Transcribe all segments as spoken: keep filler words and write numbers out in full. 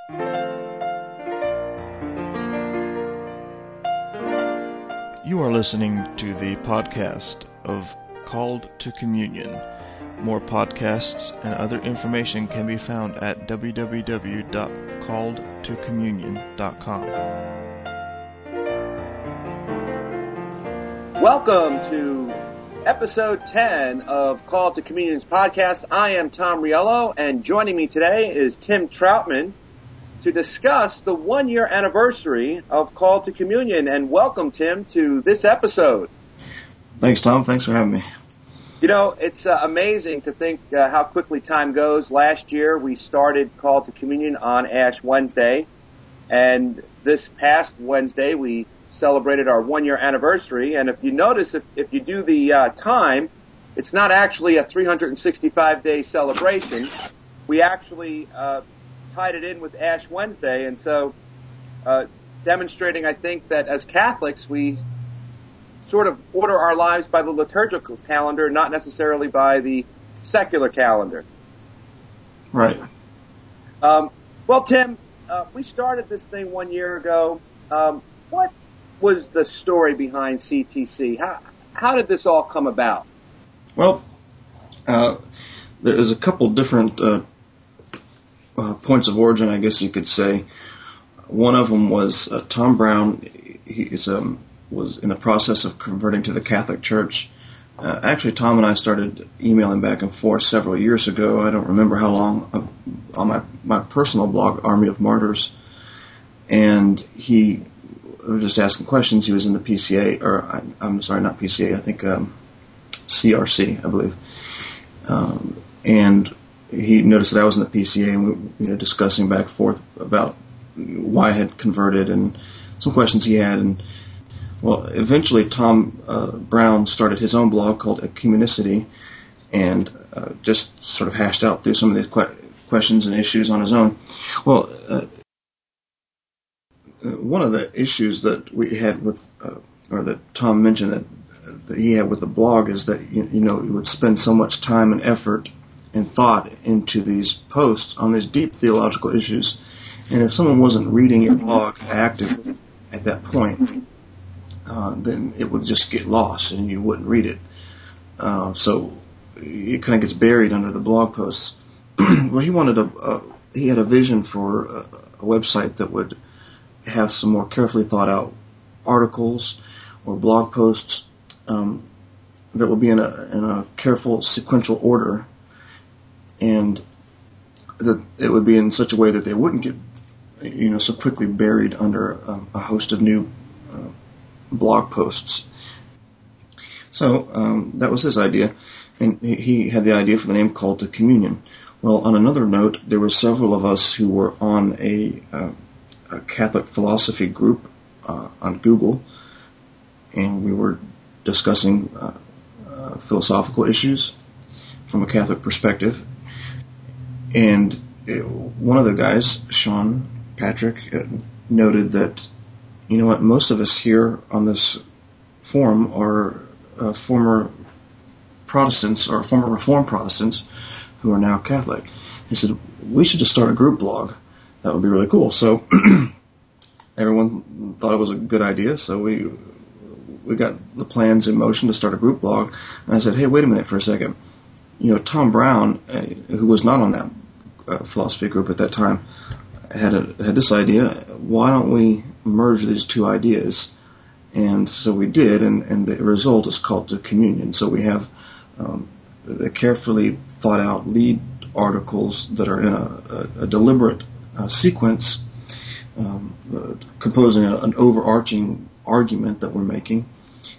You are listening to the podcast of Called to Communion. More podcasts and other information can be found at w w w dot called to communion dot com. Welcome to episode ten of Called to Communion's podcast. I am Tom Riello, and joining me today is Tim Troutman to discuss the one-year anniversary of Called to Communion. And welcome, Tim, to this episode. Thanks, Tom. Thanks for having me. You know, it's uh, amazing to think uh, how quickly time goes. Last year, we started Called to Communion on Ash Wednesday, and this past Wednesday, we celebrated our one-year anniversary. And if you notice, if, if you do the uh, time, it's not actually a three hundred sixty-five day celebration. We actually uh, tied it in with Ash Wednesday, and so uh, demonstrating, I think, that as Catholics, we sort of order our lives by the liturgical calendar, not necessarily by the secular calendar. Right. Um, well, Tim, uh, we started this thing one year ago. Um, what was the story behind C T C? How, how did this all come about? Well, uh, there's a couple different uh, uh, points of origin, I guess you could say. One of them was uh, Tom Brown. He is, um, was in the process of converting to the Catholic Church. Uh, actually, Tom and I started emailing back and forth several years ago. I don't remember how long, uh, on my, my personal blog, Army of Martyrs. And he was just asking questions. He was in the P C A, or I, I'm sorry, not P C A, I think um, C R C, I believe. Um, and he noticed that I was in the P C A, and we were you know, discussing back and forth about why I had converted and some questions he had. And well, eventually Tom uh, Brown started his own blog called Ecumenicity, and uh, just sort of hashed out through some of these que- questions and issues on his own. Well, uh, one of the issues that we had with, uh, or that Tom mentioned that, that he had with the blog is that, you, you know, he would spend so much time and effort and thought into these posts on these deep theological issues. And if someone wasn't reading your blog active at that point, uh, then it would just get lost and you wouldn't read it. Uh, so it kind of gets buried under the blog posts. Well, he wanted a, a, he had a vision for a, a website that would have some more carefully thought out articles or blog posts um, that would be in a, in a careful sequential order, and that it would be in such a way that they wouldn't get, you know, so quickly buried under a, a host of new uh, blog posts. So um, that was his idea, and he, he had the idea for the name Called to Communion. Well, on another note, there were several of us who were on a, uh, a Catholic philosophy group uh, on Google, and we were discussing uh, uh, philosophical issues from a Catholic perspective. And it, one of the guys, Sean Patrick, uh, noted that, you know what, most of us here on this forum are uh, former Protestants or former Reformed Protestants who are now Catholic. He said, we should just start a group blog. That would be really cool. So everyone thought it was a good idea, so we we got the plans in motion to start a group blog. And I said, hey, wait a minute for a second. You know, Tom Brown, uh, who was not on that uh, philosophy group at that time, had a, had this idea. Why don't we merge these two ideas? And so we did, and, and the result is Called to Communion. So we have um, the carefully thought out lead articles that are in a, a, a deliberate uh, sequence, um, uh, composing a, an overarching argument that we're making.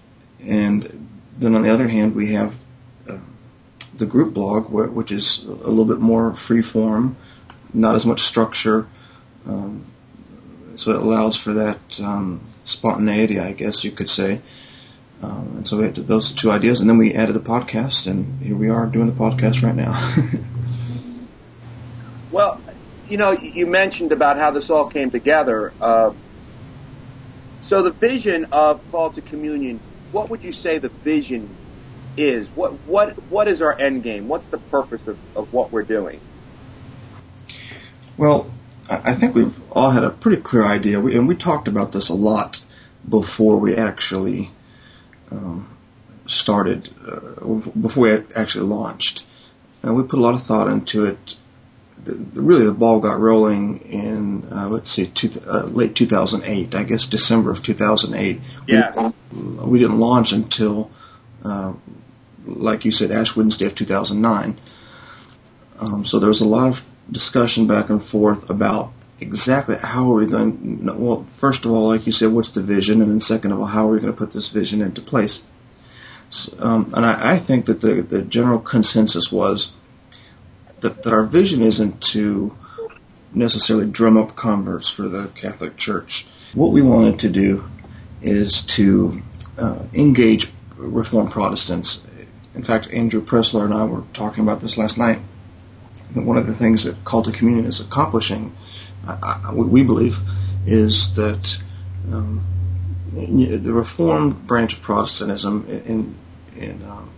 And then on the other hand, we have uh, the group blog, wh- which is a little bit more free form, not as much structure, um, so it allows for that um, spontaneity, I guess you could say. Um, and so we had those two ideas, and then we added the podcast, and here we are doing the podcast right now. Well, you know, you mentioned about how this all came together. Uh, so the vision of Called to Communion, what would you say the vision is? What what what is our end game? What's the purpose of, of what we're doing? Well, I think we've all had a pretty clear idea, we, and we talked about this a lot before we actually um, started, uh, before we actually launched. And we put a lot of thought into it. The, really, the ball got rolling in, uh, let's see, two, uh, late two thousand eight, I guess December of two thousand eight. Yeah. We, we didn't launch until, uh, like you said, Ash Wednesday of two thousand nine. Um, so there was a lot of discussion back and forth about exactly how are we going to, well, first of all, like you said, what's the vision? And then second of all, how are we going to put this vision into place? So, um, and I, I think that the, the general consensus was that, that our vision isn't to necessarily drum up converts for the Catholic Church. What we wanted to do is to uh, engage Reformed Protestants. In fact, Andrew Pressler and I were talking about this last night. One of the things that Call to Communion is accomplishing, I, I, we believe, is that um, the Reformed branch of Protestantism, in in um,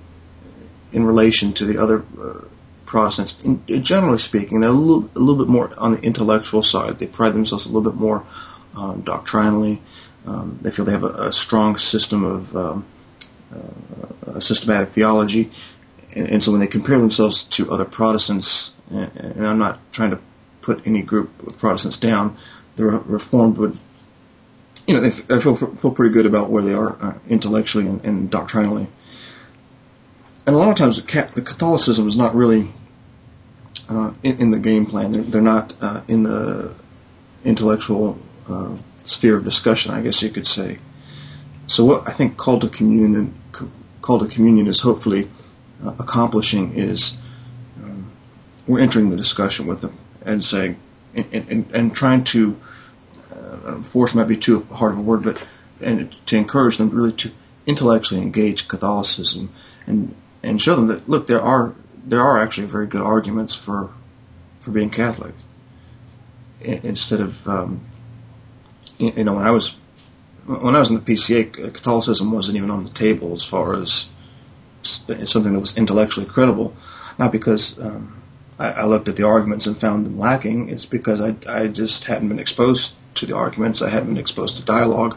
in relation to the other uh, Protestants, in, generally speaking, they're a little, a little bit more on the intellectual side. They pride themselves a little bit more um, doctrinally. Um, they feel they have a, a strong system of um, uh, a systematic theology. And, and so when they compare themselves to other Protestants, and, and I'm not trying to put any group of Protestants down, the Reformed would, you know, they, f- they feel feel pretty good about where they are uh, intellectually and, and doctrinally. And a lot of times the, Cat- the Catholicism is not really uh, in, in the game plan. They're, they're not uh, in the intellectual uh, sphere of discussion, I guess you could say. So what I think Call to Communion, Call to Communion is hopefully Uh, accomplishing is um, we're entering the discussion with them and saying and, and, and trying to uh, force might be too hard of a word, but and to encourage them really to intellectually engage Catholicism and and show them that look, there are there are actually very good arguments for for being Catholic. Instead of um, you know when I was when I was in the P C A, Catholicism wasn't even on the table as far as something that was intellectually credible, not because um, I, I looked at the arguments and found them lacking. It's because I, I just hadn't been exposed to the arguments. I hadn't been exposed to dialogue.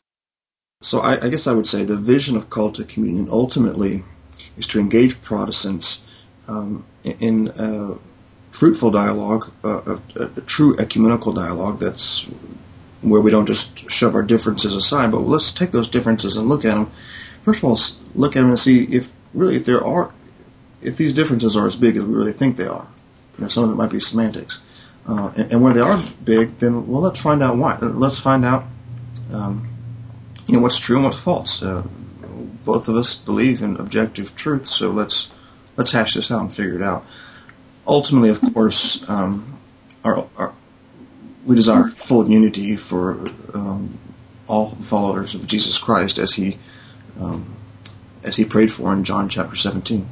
So I, I guess I would say the vision of Call to Communion ultimately is to engage Protestants um, in, in uh, fruitful dialogue, uh, a, a true ecumenical dialogue that's where we don't just shove our differences aside, but let's take those differences and look at them. First of all, look at them and see if really if there are, if these differences are as big as we really think they are. You know, some of it might be semantics, uh, and, and where they are big, then well, let's find out why. Let's find out, um, you know, what's true and what's false. Uh, both of us believe in objective truth, so let's let's hash this out and figure it out. Ultimately, of course, um, our, our we desire full unity for um, all followers of Jesus Christ, as he. Um, as he prayed for in John chapter seventeen.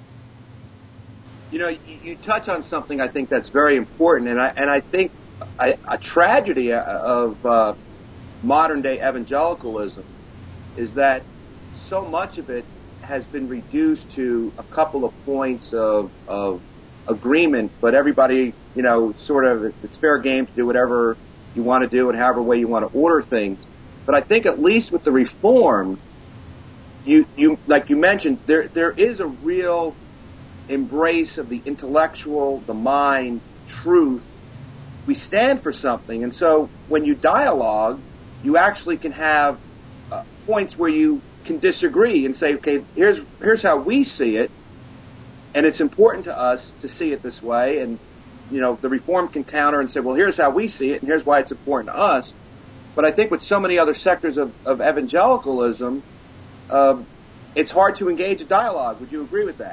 You know, you, you touch on something I think that's very important, and I and I think a, a tragedy of uh, modern day evangelicalism is that so much of it has been reduced to a couple of points of of agreement, but everybody, you know, sort of it's fair game to do whatever you want to do and however way you want to order things. But I think at least with the Reformed, You, you, like you mentioned, there, there is a real embrace of the intellectual, the mind, truth. We stand for something, and so when you dialogue, you actually can have uh, points where you can disagree and say, okay, here's here's how we see it, and it's important to us to see it this way. And you know, the Reformed can counter and say, well, here's how we see it, and here's why it's important to us. But I think with so many other sectors of, of evangelicalism, Uh, it's hard to engage a dialogue. Would you agree with that?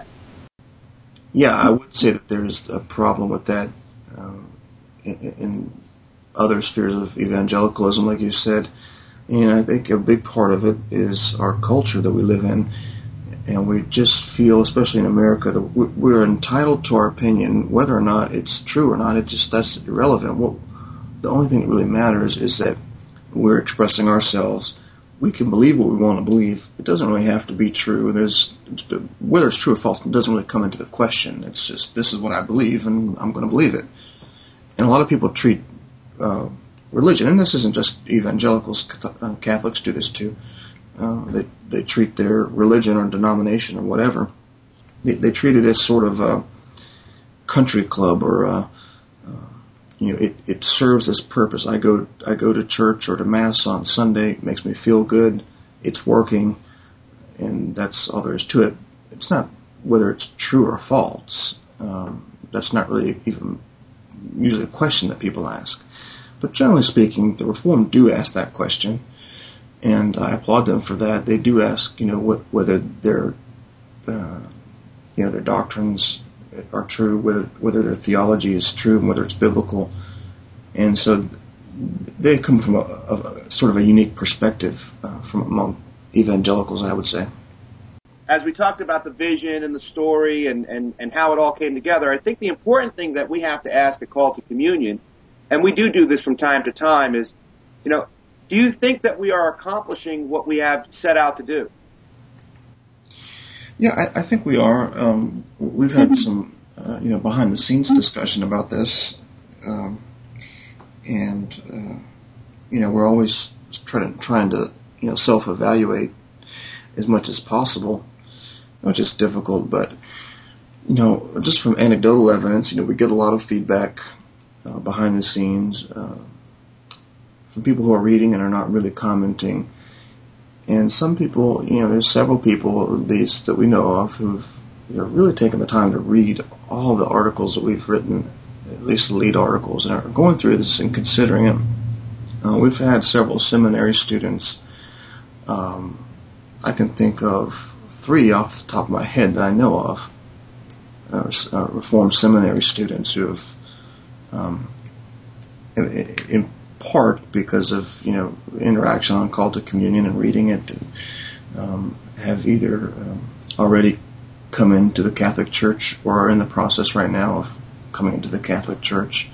Yeah, I would say that there's a problem with that um, in, in other spheres of evangelicalism, like you said. And I think a big part of it is our culture that we live in. And we just feel, especially in America, that we're entitled to our opinion, whether or not it's true or not. It just that's irrelevant. What the only thing that really matters is that we're expressing ourselves. We can believe what we want to believe. It doesn't really have to be true. There's whether it's true or false, it doesn't really come into the question. It's just this is what I believe, and I'm going to believe it. and a lot of people treat uh, religion, and this isn't just evangelicals, uh, Catholics do this too. Uh, they they treat their religion or denomination or whatever. They, they treat it as sort of a country club, or a, uh, you know, it, it serves this purpose. I go I go to church or to mass on Sunday. It makes me feel good. It's working, and that's all there is to it. It's not whether it's true or false. Um, that's not really even usually a question that people ask. But generally speaking, the Reformed do ask that question, and I applaud them for that. They do ask, you know, wh- whether their, uh, you know, their doctrines are true, whether whether their theology is true, and whether it's biblical. And so they come from a, a sort of a unique perspective uh, from among evangelicals, I would say. As we talked about the vision and the story and, and, and how it all came together, I think the important thing that we have to ask at Call to Communion, and we do do this from time to time, is, you know, do you think that we are accomplishing what we have set out to do? Yeah, I, I think we are. Um, we've had some, uh, you know, behind-the-scenes discussion about this, um, and, uh, you know, we're always trying, trying to, you know, self-evaluate as much as possible, which is difficult, but, you know, just from anecdotal evidence, you know, we get a lot of feedback uh, behind the scenes uh, from people who are reading and are not really commenting. And some people, you know, there's several people, at least, that we know of who've, you know, really taken the time to read all the articles that we've written, at least the lead articles, and are going through this and considering them. Uh, we've had several seminary students. Um, I can think of three off the top of my head that I know of, uh, uh, Reformed seminary students who have, um, in, in part because of, you know, interaction on Call to Communion and reading it, and, um, have either um, already come into the Catholic Church or are in the process right now of coming into the Catholic Church.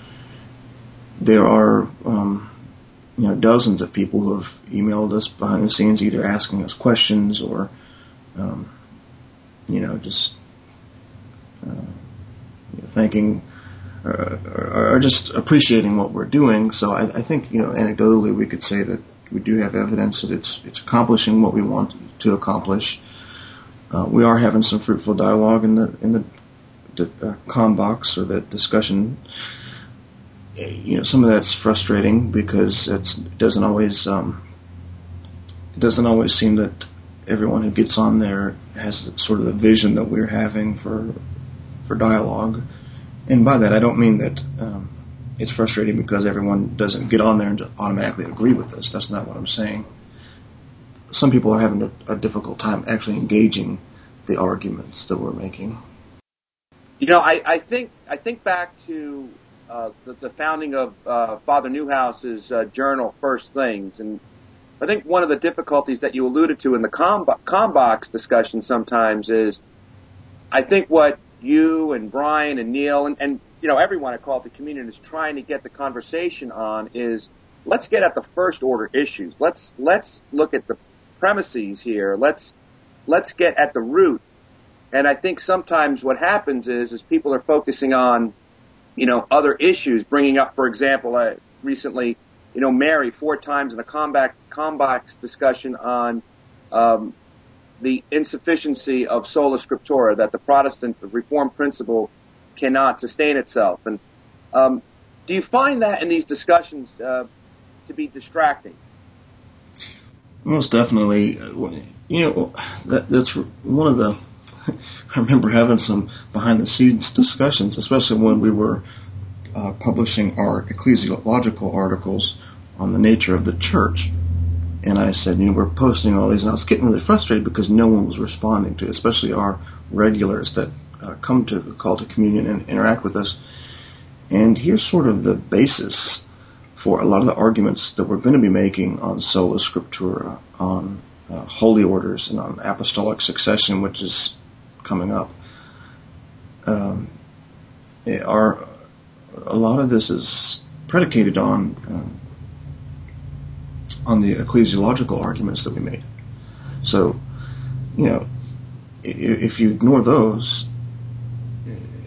There are, um, you know, dozens of people who have emailed us behind the scenes, either asking us questions or, um, you know, just uh, you know, thanking or, or, or just appreciating what we're doing. So I, I think, you know, anecdotally we could say that we do have evidence that it's it's accomplishing what we want to accomplish. Uh, we are having some fruitful dialogue in the in the, the uh, comm box, or the discussion. You know, some of that's frustrating because it's, it doesn't always um, it doesn't always seem that everyone who gets on there has sort of the vision that we're having for for dialogue. And by that, I don't mean that um, it's frustrating because everyone doesn't get on there and automatically agree with us. That's not what I'm saying. Some people are having a, a difficult time actually engaging the arguments that we're making. You know, I, I think I think back to Uh, the, the founding of uh, Father Newhouse's uh, journal, First Things. And I think one of the difficulties that you alluded to in the com, com box discussion sometimes is, I think what you and Brian and Neil and, and you know, everyone at Call to Communion is trying to get the conversation on is, let's get at the first order issues. Let's let's look at the premises here. Let's let's get at the root. And I think sometimes what happens is is people are focusing on, you know, other issues, bringing up, for example, uh, recently, you know, Mary four times in the combat, combox discussion on um, the insufficiency of sola scriptura, that the Protestant Reformed principle cannot sustain itself. And um, do you find that in these discussions uh, to be distracting? Most definitely. You know, that, that's one of the, I remember having some behind-the-scenes discussions, especially when we were uh, publishing our ecclesiological articles on the nature of the church. And I said, you know, we're posting all these, and I was getting really frustrated because no one was responding to it, especially our regulars that uh, come to Call to Communion and interact with us. And here's sort of the basis for a lot of the arguments that we're going to be making on sola scriptura, on uh, holy orders, and on apostolic succession, which is coming up. Um, our, a lot of this is predicated on um, on the ecclesiological arguments that we made. So, you know, if you ignore those,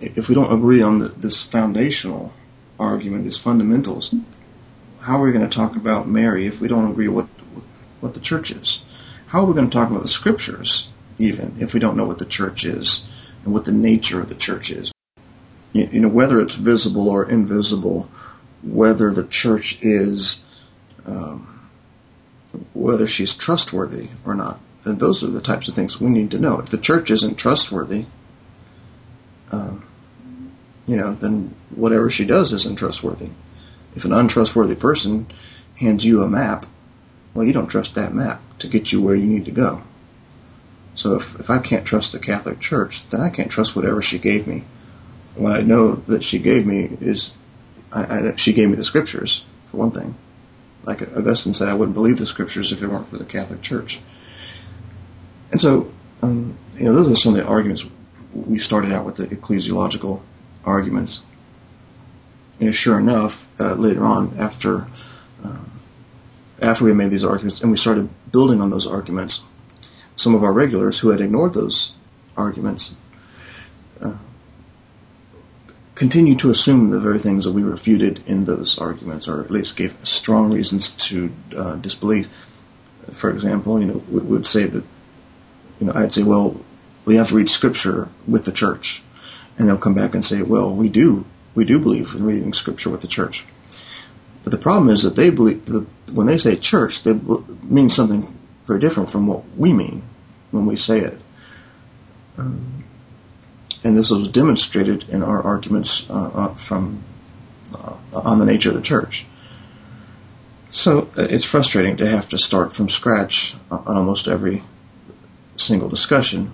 if we don't agree on the, this foundational argument, these fundamentals, how are we going to talk about Mary if we don't agree what with what the church is? How are we going to talk about the scriptures even if we don't know what the church is and what the nature of the church is? You, you know, whether it's visible or invisible, whether the church is, um, whether she's trustworthy or not. And those are the types of things we need to know. If the church isn't trustworthy, um, you know, then whatever she does isn't trustworthy. If an untrustworthy person hands you a map, well, you don't trust that map to get you where you need to go. So if, if I can't trust the Catholic Church, then I can't trust whatever she gave me. What I know that she gave me is, I, I, she gave me the Scriptures, for one thing. Like Augustine said, I wouldn't believe the Scriptures if it weren't for the Catholic Church. And so, um, you know, those are some of the arguments. We started out with the ecclesiological arguments. And sure enough, uh, later on, after uh, after we made these arguments and we started building on those arguments, some of our regulars who had ignored those arguments uh, continued to assume the very things that we refuted in those arguments, or at least gave strong reasons to uh, disbelief. For example, you know, we would say that, you know, I'd say, well, we have to read Scripture with the church, and they'll come back and say, well, we do. We do believe in reading Scripture with the church. But the problem is that they believe that when they say church, they mean something very different from what we mean when we say it. Um, and this was demonstrated in our arguments uh, uh, from uh, on the nature of the church. So uh, it's frustrating to have to start from scratch on almost every single discussion.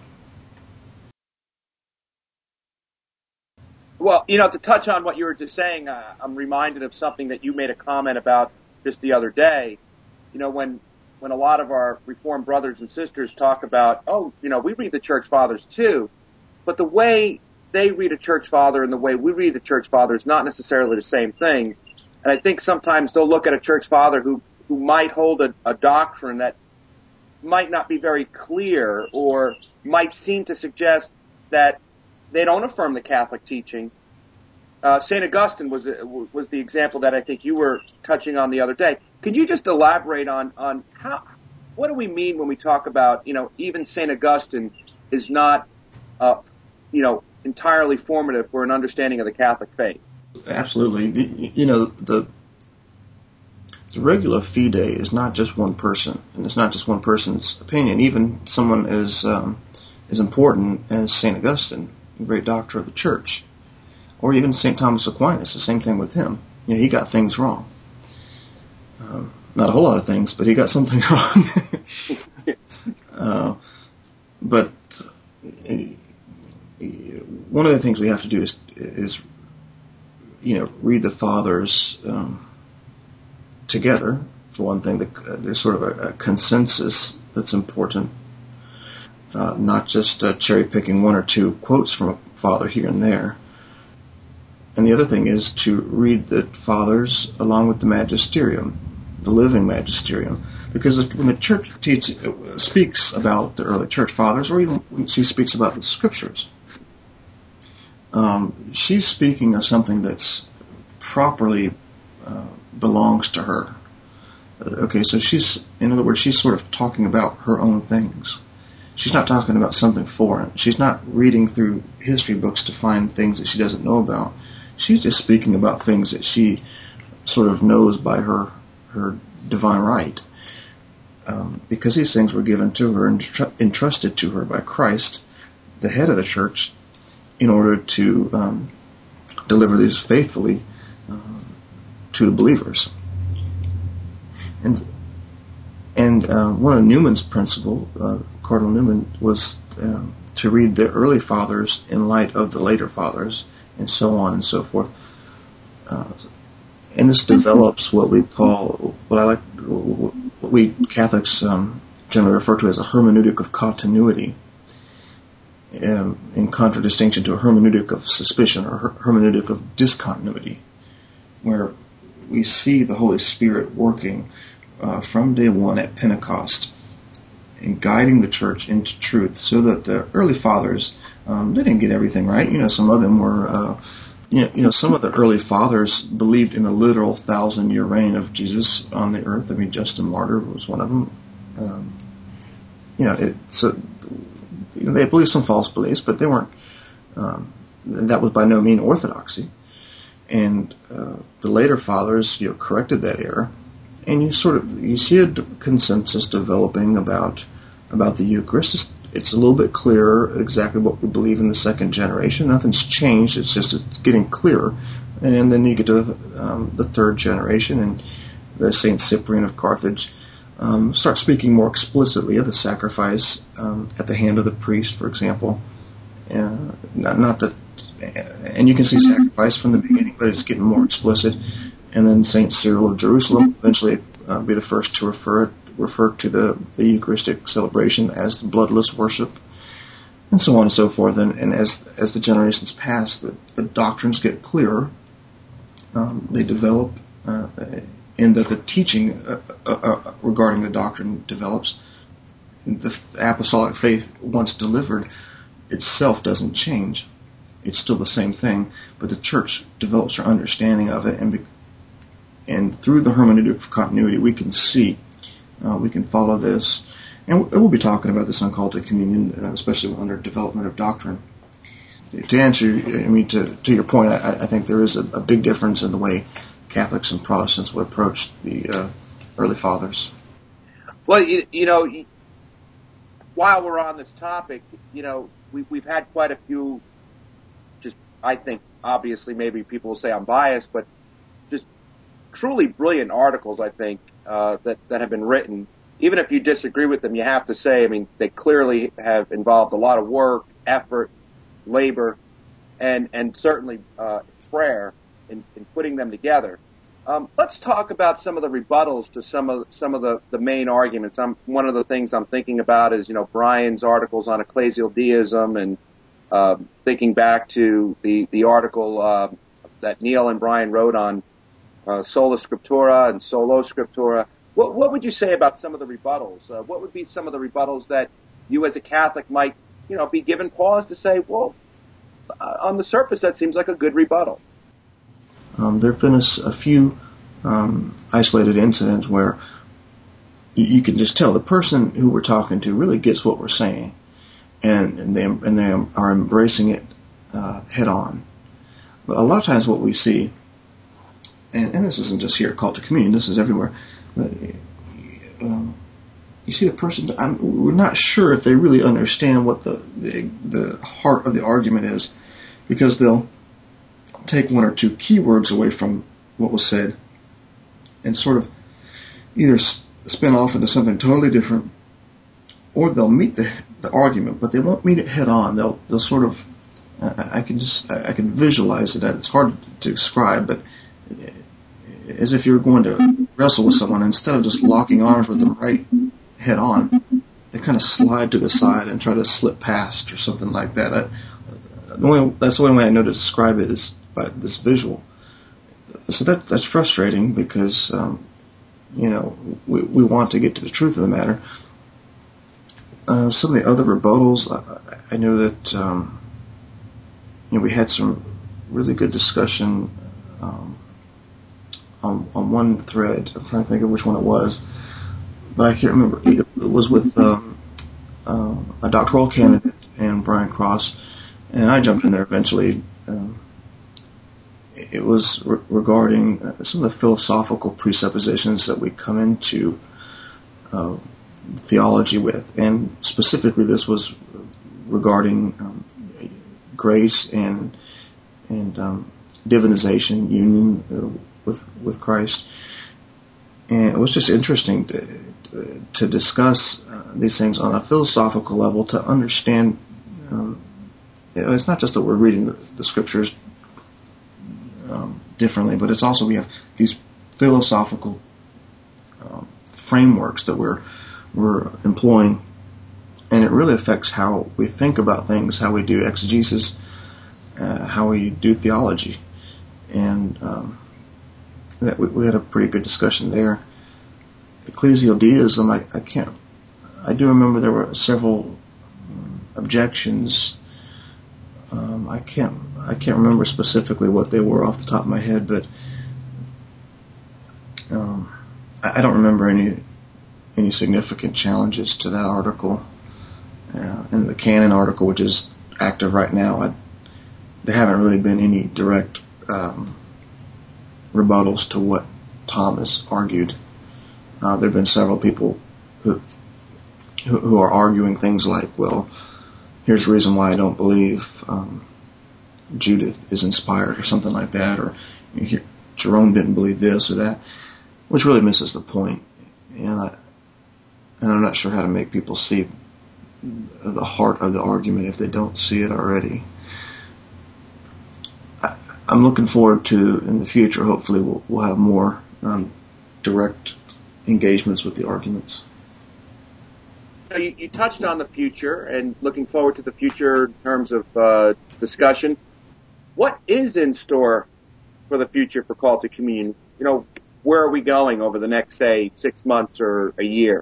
Well, you know, to touch on what you were just saying, uh, I'm reminded of something that you made a comment about just the other day. You know, when when a lot of our Reformed brothers and sisters talk about, oh, you know, we read the Church Fathers too, but the way they read a Church Father and the way we read the Church Father is not necessarily the same thing. And I think sometimes they'll look at a Church Father who, who might hold a, a doctrine that might not be very clear or might seem to suggest that they don't affirm the Catholic teaching. Uh, Saint Augustine was was the example that I think you were touching on the other day. Could you just elaborate on, on how, what do we mean when we talk about, you know, even Saint Augustine is not, uh, you know, entirely formative for an understanding of the Catholic faith? Absolutely. The, you know, the the regula fide is not just one person, and it's not just one person's opinion. Even someone as um, as important as Saint Augustine, the great doctor of the Church, or even Saint Thomas Aquinas, the same thing with him. You know, he got things wrong. Um, not a whole lot of things, but he got something wrong. uh, but uh, one of the things we have to do is, is you know, read the Fathers um, together. For one thing, the, uh, there's sort of a, a consensus that's important, uh, not just uh, cherry picking one or two quotes from a Father here and there. And the other thing is to read the Fathers along with the Magisterium, the living Magisterium, because when the Church teach, speaks about the early Church Fathers, or even when she speaks about the Scriptures, um, she's speaking of something that's properly uh, belongs to her. Okay, so she's, in other words, she's sort of talking about her own things. She's not talking about something foreign. She's not reading through history books to find things that she doesn't know about. She's just speaking about things that she sort of knows by her her divine right, um, because these things were given to her and tr- entrusted to her by Christ, the head of the Church, in order to um, deliver these faithfully uh, to the believers. And and uh, one of Newman's principles, uh, Cardinal Newman, was uh, to read the early Fathers in light of the later Fathers, and so on and so forth. Uh, and this develops what we call, what I like, what we Catholics um, generally refer to as a hermeneutic of continuity, um, in contradistinction to a hermeneutic of suspicion or her- hermeneutic of discontinuity, where we see the Holy Spirit working uh, from day one at Pentecost and guiding the church into truth, so that the early fathers, um, they didn't get everything right. You know, some of them were, uh, you know, you know, some of the early fathers believed in a literal thousand-year reign of Jesus on the earth. I mean, Justin Martyr was one of them. Um, you know, it, so you know, they believed some false beliefs, but they weren't. Um, that was by no means orthodoxy. And uh, the later fathers, you know, corrected that error, and you sort of you see a d- consensus developing about about the Eucharist. It's, it's a little bit clearer exactly what we believe in the second generation. Nothing's changed. It's just it's getting clearer. And then you get to the, um, the third generation, and the Saint Cyprian of Carthage um, starts speaking more explicitly of the sacrifice um, at the hand of the priest, for example. Uh, not, not that. And you can see sacrifice from the beginning, but it's getting more explicit. And then Saint Cyril of Jerusalem eventually uh, be the first to refer it, refer to the, the Eucharistic celebration as the bloodless worship, and so on and so forth. And, and as as the generations pass, the, the doctrines get clearer. Um, they develop, uh, in that the teaching uh, uh, uh, regarding the doctrine develops. The apostolic faith, once delivered, itself doesn't change. It's still the same thing, but the church develops her understanding of it, and be, and through the hermeneutic of continuity, we can see, uh, we can follow this, and we'll be talking about this on Call to Communion, especially under development of doctrine. To answer, I mean, to, to your point, I, I think there is a, a big difference in the way Catholics and Protestants would approach the uh, early fathers. Well, you, you know, while we're on this topic, you know, we, we've had quite a few. I think, obviously, maybe people will say I'm biased, but just truly brilliant articles, I think, uh, that, that have been written. Even if you disagree with them, you have to say, I mean, they clearly have involved a lot of work, effort, labor, and, and certainly uh, prayer in, in putting them together. Um, let's talk about some of the rebuttals to some of some of the, the main arguments. I'm, one of the things I'm thinking about is, you know, Brian's articles on ecclesial deism, and Uh, thinking back to the, the article uh, that Neil and Brian wrote on uh, Sola Scriptura and Solo Scriptura, what, what would you say about some of the rebuttals? Uh, what would be some of the rebuttals that you as a Catholic might, you know, be given pause to say, well, uh, on the surface that seems like a good rebuttal? Um, there have been a, a few um, isolated incidents where you, you can just tell the person who we're talking to really gets what we're saying. And, and they and they are embracing it uh, head on. But a lot of times, what we see, and, and this isn't just here at Call to Communion, this is everywhere. But, um, you see the person. I'm, we're not sure if they really understand what the, the the heart of the argument is, because they'll take one or two keywords away from what was said, and sort of either spin off into something totally different, or they'll meet the the argument, but they won't meet it head on. They'll they'll sort of I, I can just I, I can visualize it. It's hard to describe, but as if you're going to wrestle with someone, instead of just locking arms with them right head on, they kind of slide to the side and try to slip past or something like that. I, the only, that's the only way I know to describe it is by this visual. So that that's frustrating because um, you know we we want to get to the truth of the matter. Uh, some of the other rebuttals, I, I know that um, you know we had some really good discussion um, on on one thread. I'm trying to think of which one it was, but I can't remember. It, it was with um, uh, a doctoral candidate and Brian Cross, and I jumped in there eventually. Um, it was re- regarding uh, some of the philosophical presuppositions that we come into Uh, theology with, and specifically this was regarding um, grace and and um, divinization, union uh, with with Christ, and it was just interesting to, to discuss uh, these things on a philosophical level, to understand. Um, you know, it's not just that we're reading the, the scriptures um, differently, but it's also we have these philosophical um, frameworks that we're we're employing, and it really affects how we think about things, how we do exegesis, uh, how we do theology, and um, that we, we had a pretty good discussion there. Ecclesial deism, I, I can't, I do remember there were several objections. Um, I can't I can't remember specifically what they were off the top of my head, but um, I, I don't remember any any significant challenges to that article. Uh, and the Canon article, which is active right now, I, there haven't really been any direct um, rebuttals to what Tom has argued. Uh, there have been several people who, who who are arguing things like, well, here's the reason why I don't believe um, Judith is inspired, or something like that, or you know, Jerome didn't believe this or that, which really misses the point. And I and I'm not sure how to make people see the heart of the argument if they don't see it already. I, I'm looking forward to, in the future, hopefully we'll, we'll have more um, direct engagements with the arguments. You, you touched on the future and looking forward to the future in terms of uh, discussion. What is in store for the future for Call to Communion? You know, where are we going over the next, say, six months or a year?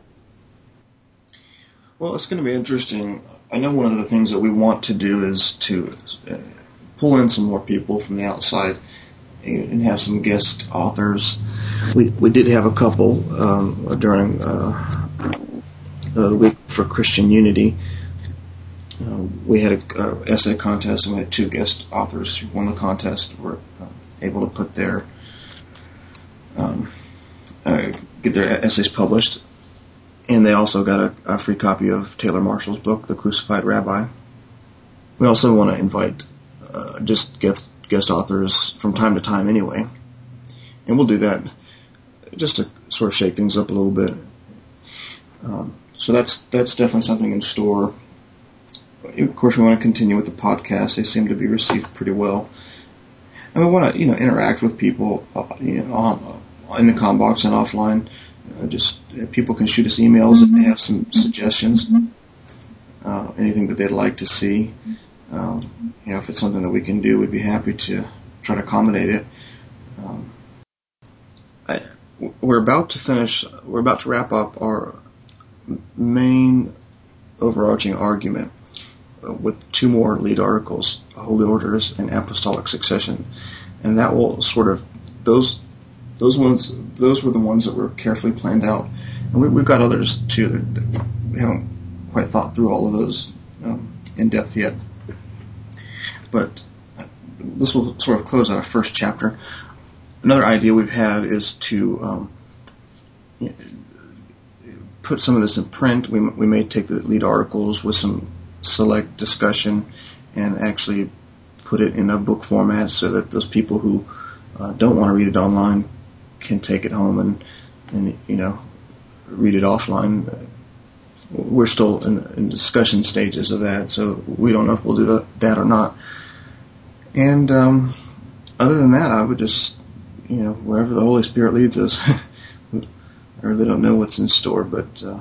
Well, it's going to be interesting. I know one of the things that we want to do is to uh, pull in some more people from the outside and have some guest authors. We we did have a couple um, during uh, the week for Christian Unity. Uh, we had a uh, essay contest, and we had two guest authors who won the contest, were uh, able to put their um, uh, get their essays published. And they also got a, a free copy of Taylor Marshall's book, The Crucified Rabbi. We also want to invite uh, just guest, guest authors from time to time anyway. And we'll do that just to sort of shake things up a little bit. Um, so that's that's definitely something in store. Of course, we want to continue with the podcast. They seem to be received pretty well. And we want to, you know, interact with people, uh, you know, on, uh, in the comm box and offline. Uh, just uh, people can shoot us emails if they have some suggestions, uh, anything that they'd like to see. Um, you know, if it's something that we can do, we'd be happy to try to accommodate it. Um, I, we're about to finish. We're about to wrap up our main overarching argument uh, with two more lead articles: Holy Orders and Apostolic Succession, and that will sort of those. Those ones, those were the ones that were carefully planned out, and we, we've got others too that, that we haven't quite thought through all of those um, in depth yet. But this will sort of close out our first chapter. Another idea we've had is to um, put some of this in print. We we may take the lead articles with some select discussion and actually put it in a book format so that those people who uh, don't want to read it online can take it home and, and you know, read it offline. We're still in, in discussion stages of that, so we don't know if we'll do that, that or not. And um, other than that, I would just, you know, wherever the Holy Spirit leads us. I really don't know what's in store, but uh,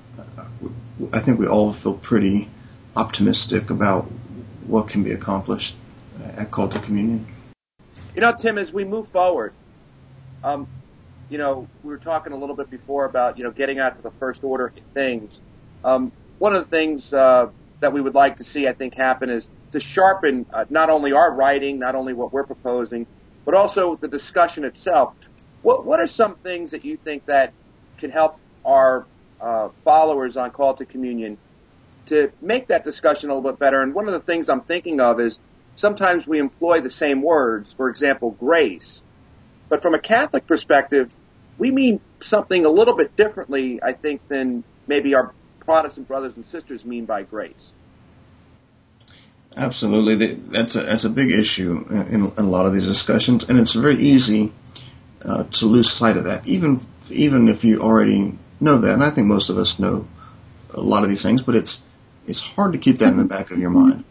I think we all feel pretty optimistic about what can be accomplished at Call to Communion. You know, Tim, as we move forward, um, you know, we were talking a little bit before about, you know, getting out to the first order things. Um, one of the things uh, that we would like to see, I think, happen is to sharpen uh, not only our writing, not only what we're proposing, but also the discussion itself. What what are some things that you think that can help our uh, followers on Call to Communion to make that discussion a little bit better? And one of the things I'm thinking of is sometimes we employ the same words, for example, grace. But from a Catholic perspective, we mean something a little bit differently, I think, than maybe our Protestant brothers and sisters mean by grace. Absolutely. That's a, that's a big issue in, in a lot of these discussions, and it's very easy uh, to lose sight of that, even even if you already know that. And I think most of us know a lot of these things, but it's it's hard to keep that in the back of your mind.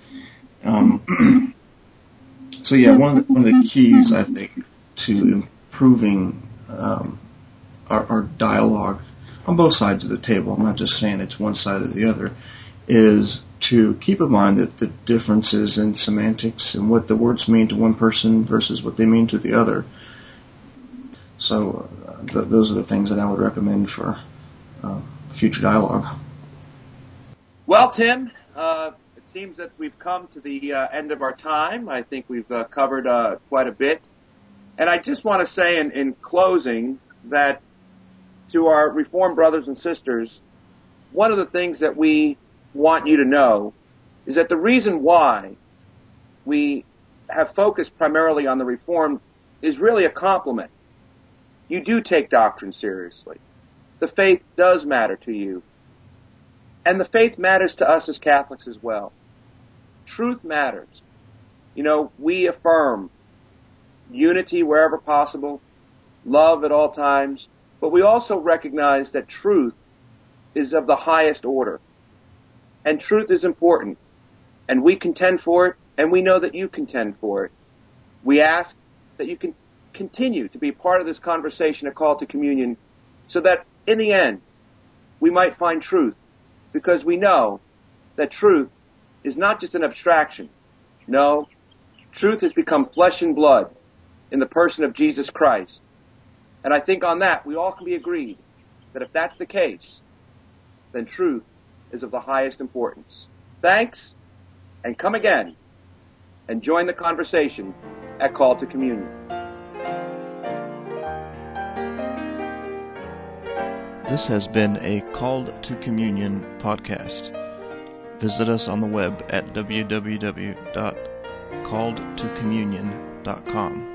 Um, so yeah, one of the, one of the keys, I think, to improving um, our, our dialogue on both sides of the table, I'm not just saying it's one side or the other, is to keep in mind that the differences in semantics and what the words mean to one person versus what they mean to the other. So uh, th- those are the things that I would recommend for uh, future dialogue. Well, Tim, uh, it seems that we've come to the uh, end of our time. I think we've uh, covered uh, quite a bit. And I just want to say in, in closing that to our Reformed brothers and sisters, one of the things that we want you to know is that the reason why we have focused primarily on the Reformed is really a compliment. You do take doctrine seriously. The faith does matter to you. And the faith matters to us as Catholics as well. Truth matters. You know, we affirm unity wherever possible, love at all times, but we also recognize that truth is of the highest order. And truth is important. And we contend for it, and we know that you contend for it. We ask that you can continue to be part of this conversation, a call to communion, so that in the end, we might find truth, because we know that truth is not just an abstraction. No, truth has become flesh and blood in the person of Jesus Christ. And I think on that, we all can be agreed that if that's the case, then truth is of the highest importance. Thanks, and come again and join the conversation at Call to Communion. This has been a Called to Communion podcast. Visit us on the web at w w w dot called to communion dot com.